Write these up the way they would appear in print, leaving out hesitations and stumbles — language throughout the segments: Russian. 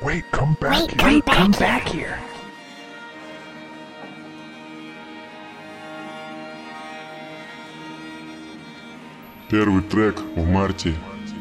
Wait, come back here. Wait, come back here. Первый трек в марте.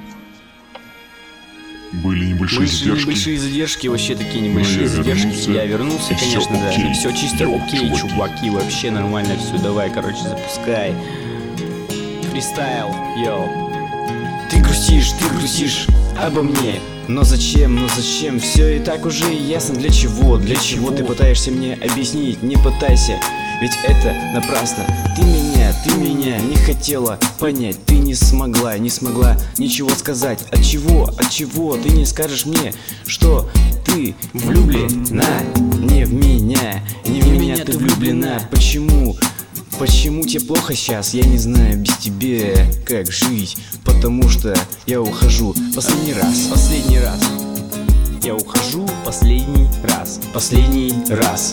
Были небольшие задержки. Небольшие задержки, вообще такие небольшие я задержки. вернулся. Я вернулся, И всё конечно, да. окей. Все чисто Йоу, окей, чуваки. чуваки, вообще нормально все. Давай, короче, запускай. Фристайл, йоу. Ты грустишь обо мне. Но зачем, все и так уже ясно. Для чего ты пытаешься мне объяснить? Не пытайся, ведь это напрасно. Ты меня не хотела понять. Ты не смогла ничего сказать. От чего ты не скажешь мне, что ты влюблена? Не в меня ты влюблена. Почему тебе плохо сейчас? Я не знаю без тебя как жить. Потому что я ухожу последний раз. Я ухожу последний раз. Последний раз.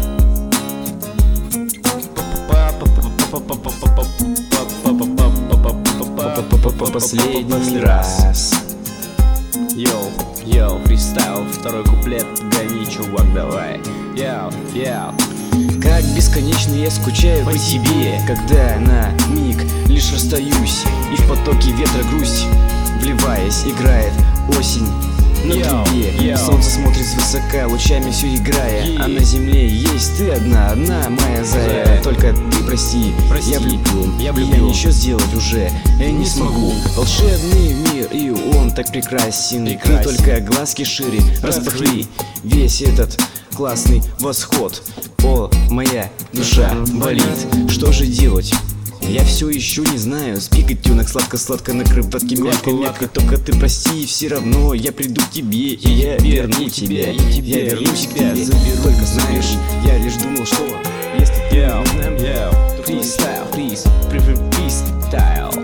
Йоу, фристайл, второй куплет, гони, чувак, давай. Йоу. Как бесконечно я скучаю по тебе, когда на миг лишь расстаюсь, и в потоке ветра грусть, вливаясь, играет осень на трубе. Солнце смотрит свысока, лучами все играя, а на земле есть ты одна моя заря. Только ты прости, я влюблен, я ничего сделать уже не смогу. Волшебный мир, и он так прекрасен. Ты только глазки шире распахни весь этот классный восход. О, моя душа болит, что же делать? Я все еще не знаю. Спи, котенок, сладко-сладко на кроватке, мягко. Только ты прости, все равно я приду к тебе, и я верну тебя. Я вернусь к тебе, заберу. Только знаешь, я лишь думал, что если ты нужна, то фристайл, фристайл.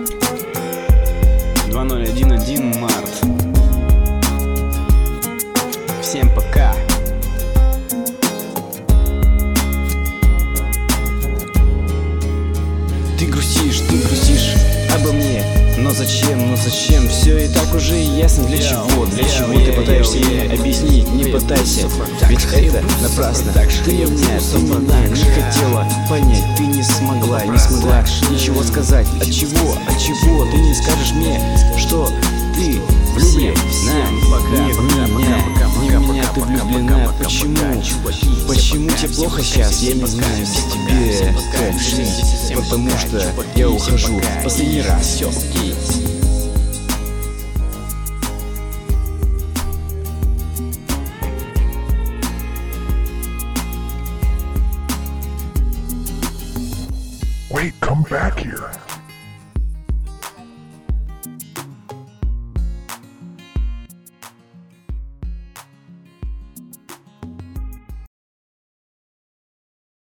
2011 март. Всем пока. Ты грустишь обо мне. Но зачем, все и так уже ясно. Для чего ты пытаешься мне объяснить? Не пытайся, ведь это напрасно. Ты меня не хотела понять. Ты не смогла ничего сказать. От чего ты не скажешь мне, что ты влюблена? Не в меня ты влюблена. Почему тебе плохо сейчас? Я не знаю без тебя как жить. Потому что я ухожу последний раз. Wait, come back here.